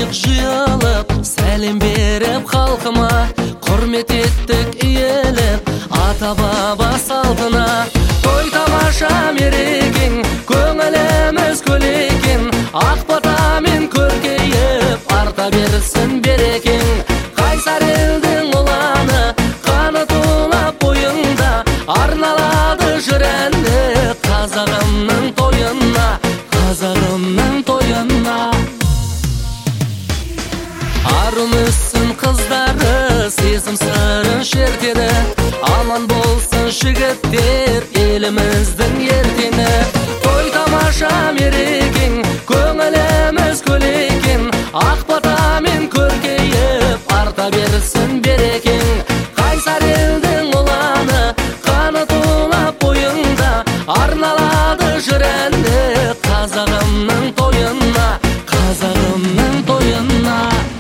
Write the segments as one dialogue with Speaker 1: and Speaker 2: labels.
Speaker 1: жайық жиылып, сәлем беріп халқыма, құрмет еттік иелеп, ата-баба салтына. Той тамаша мерекең, көңіліміз көлекең, ақ батамен көркейіп, арта берсін берекең. Қайсар елдің ұланы, қаны тулап бойында, арналады жыр әні қазағымның тойына, қазағымның тойына. Арым өссін қыздары, сезім сырын шертеді, аман болсын жігіттер, еліміздің ертеңі. Той тамаша мерекең, көңіліміз көлекең, ақ батамен көркейіп, арта берсін берекең. Қайсар елдің ұланы, қаны тулап бойында, арналады жыр әні қазағымның тойына, қазағымның тойына.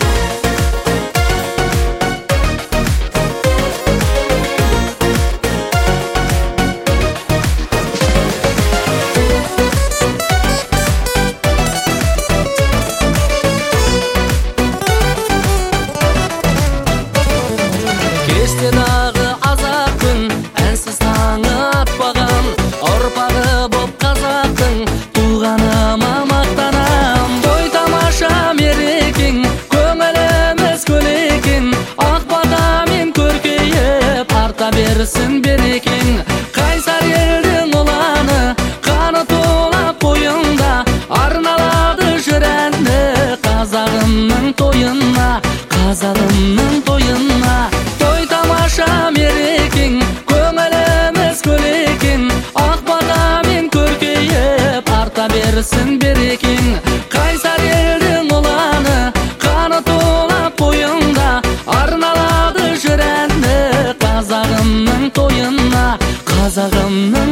Speaker 1: Кештедағы азақ күн, әнсіз таңы атпаған, ұрпағы боп қазақтың, туғаныма мақтанам. Той тамаша мерекең, көңіліміз көлекең, ақ батамен көркейіп, арта берсін берекең. Қайсар елдің ұланы, қаны тулап бойында, арналады жыр әні қазағымның тойына, қазағымның тойына. Той тамаша мерекең, көңіліміз көлекең, ақ батамен көркейіп, арта берсін берекең. Қайсар елдің ұланы, қаны тулап бойында, арналады жыр әні қазағымның тойына, қазағымның